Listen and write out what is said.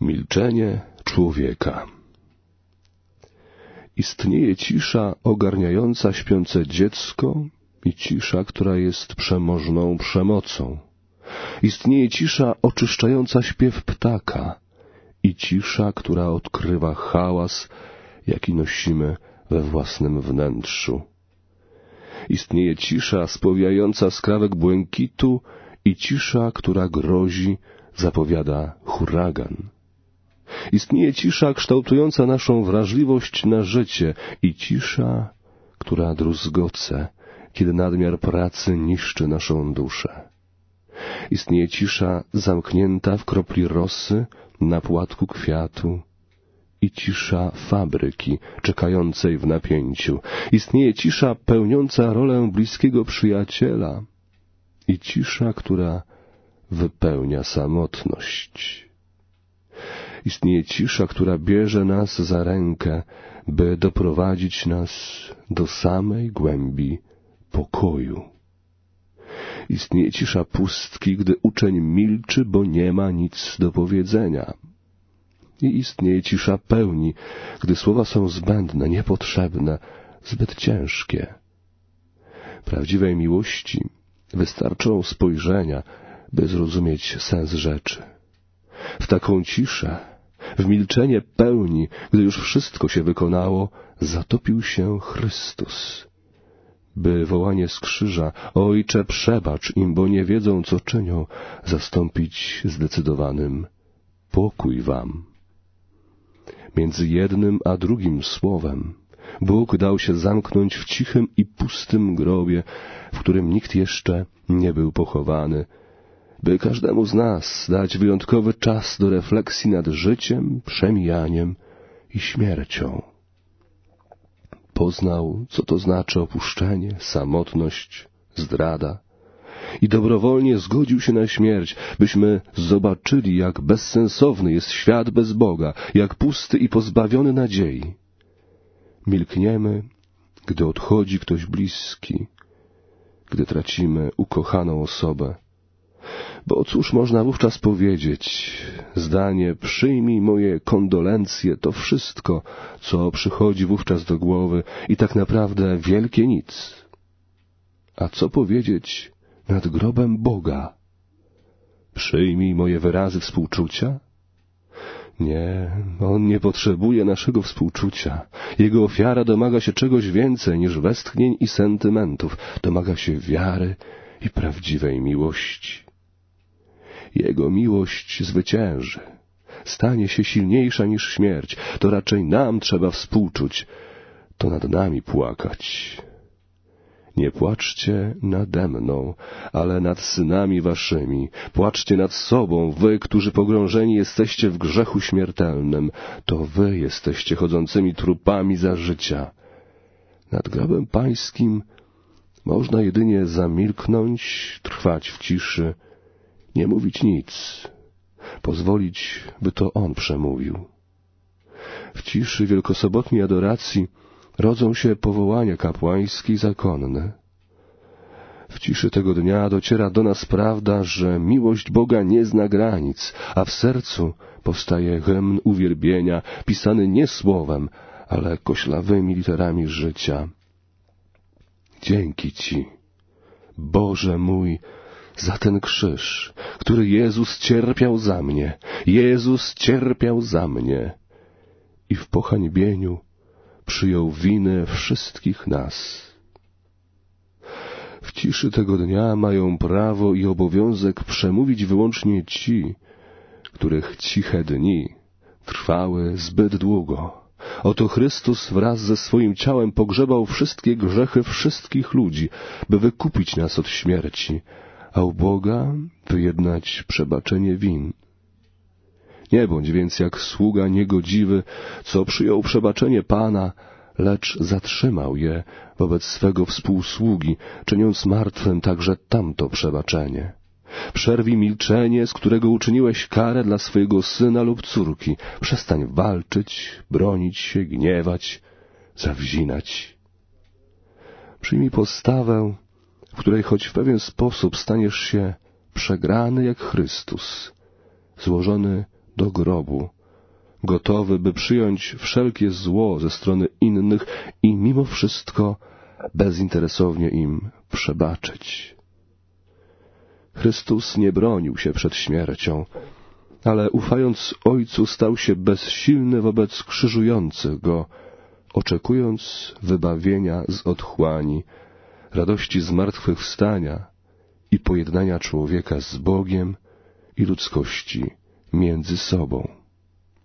Milczenie człowieka. Istnieje cisza ogarniająca śpiące dziecko i cisza, która jest przemożną przemocą. Istnieje cisza oczyszczająca śpiew ptaka i cisza, która odkrywa hałas, jaki nosimy we własnym wnętrzu. Istnieje cisza spowijająca skrawek błękitu i cisza, która grozi, zapowiada huragan. Istnieje cisza kształtująca naszą wrażliwość na życie i cisza, która druzgoce, kiedy nadmiar pracy niszczy naszą duszę. Istnieje cisza zamknięta w kropli rosy na płatku kwiatu i cisza fabryki czekającej w napięciu. Istnieje cisza pełniąca rolę bliskiego przyjaciela i cisza, która wypełnia samotność. Istnieje cisza, która bierze nas za rękę, by doprowadzić nas do samej głębi pokoju. Istnieje cisza pustki, gdy uczeń milczy, bo nie ma nic do powiedzenia. I istnieje cisza pełni, gdy słowa są zbędne, niepotrzebne, zbyt ciężkie. Prawdziwej miłości wystarczą spojrzenia, by zrozumieć sens rzeczy. W taką ciszę, w milczenie pełni, gdy już wszystko się wykonało, zatopił się Chrystus, by wołanie z krzyża „Ojcze, przebacz im, bo nie wiedzą, co czynią”, zastąpić zdecydowanym „Pokój wam”. Między jednym a drugim słowem Bóg dał się zamknąć w cichym i pustym grobie, w którym nikt jeszcze nie był pochowany, by każdemu z nas dać wyjątkowy czas do refleksji nad życiem, przemijaniem i śmiercią. Poznał, co to znaczy opuszczenie, samotność, zdrada i dobrowolnie zgodził się na śmierć, byśmy zobaczyli, jak bezsensowny jest świat bez Boga, jak pusty i pozbawiony nadziei. Milkniemy, gdy odchodzi ktoś bliski, gdy tracimy ukochaną osobę. Bo cóż można wówczas powiedzieć? Zdanie „przyjmij moje kondolencje” to wszystko, co przychodzi wówczas do głowy i tak naprawdę wielkie nic. A co powiedzieć nad grobem Boga? „Przyjmij moje wyrazy współczucia”? Nie, On nie potrzebuje naszego współczucia. Jego ofiara domaga się czegoś więcej niż westchnień i sentymentów. Domaga się wiary i prawdziwej miłości. Jego miłość zwycięży, stanie się silniejsza niż śmierć. To raczej nam trzeba współczuć, to nad nami płakać. Nie płaczcie nade mną, ale nad synami waszymi. Płaczcie nad sobą, wy, którzy pogrążeni jesteście w grzechu śmiertelnym. To wy jesteście chodzącymi trupami za życia. Nad grobem pańskim można jedynie zamilknąć, trwać w ciszy, nie mówić nic, pozwolić, by to On przemówił. W ciszy wielkosobotniej adoracji rodzą się powołania kapłańskie i zakonne. W ciszy tego dnia dociera do nas prawda, że miłość Boga nie zna granic, a w sercu powstaje hymn uwielbienia, pisany nie słowem, ale koślawymi literami życia. Dzięki Ci, Boże mój, za ten krzyż, który Jezus cierpiał za mnie. Jezus cierpiał za mnie i w pohańbieniu przyjął winę wszystkich nas. W ciszy tego dnia mają prawo i obowiązek przemówić wyłącznie ci, których ciche dni trwały zbyt długo. Oto Chrystus wraz ze swoim ciałem pogrzebał wszystkie grzechy wszystkich ludzi, by wykupić nas od śmierci, a u Boga wyjednać przebaczenie win. Nie bądź więc jak sługa niegodziwy, co przyjął przebaczenie Pana, lecz zatrzymał je wobec swego współsługi, czyniąc martwym także tamto przebaczenie. Przerwij milczenie, z którego uczyniłeś karę dla swojego syna lub córki. Przestań walczyć, bronić się, gniewać, zawzinać. Przyjmij postawę, w której choć w pewien sposób staniesz się przegrany jak Chrystus, złożony do grobu, gotowy, by przyjąć wszelkie zło ze strony innych i mimo wszystko bezinteresownie im przebaczyć. Chrystus nie bronił się przed śmiercią, ale ufając Ojcu stał się bezsilny wobec krzyżujących Go, oczekując wybawienia z otchłani, radości zmartwychwstania i pojednania człowieka z Bogiem i ludzkości między sobą.